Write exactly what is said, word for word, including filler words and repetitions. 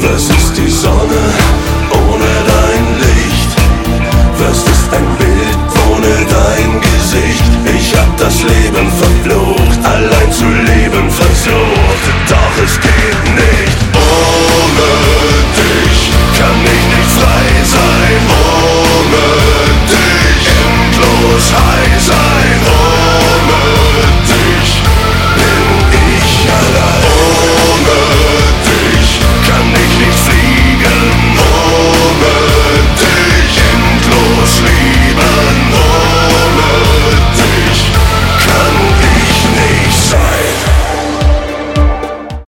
Was ist die Sonne ohne dein Licht? Was ist ein Bild ohne dein Gesicht? Ich hab das Leben verflucht, allein zu